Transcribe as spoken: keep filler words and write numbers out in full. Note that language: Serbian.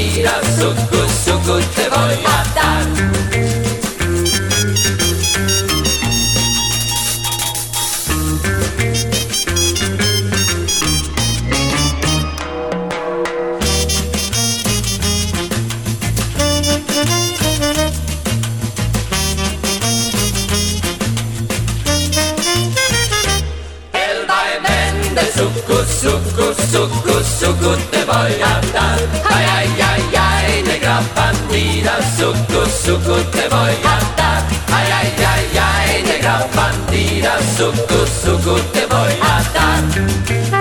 bandida, sucu, sucu, te voy a dar. Sucu, sucu, sucu, sucu, te voy a dar. Ay, ay, ay, ay, negra bandida, sucu, sucu, te voy a dar. Ay, ay, ay, ay, negra bandida, sucu, sucu, te voy a dar.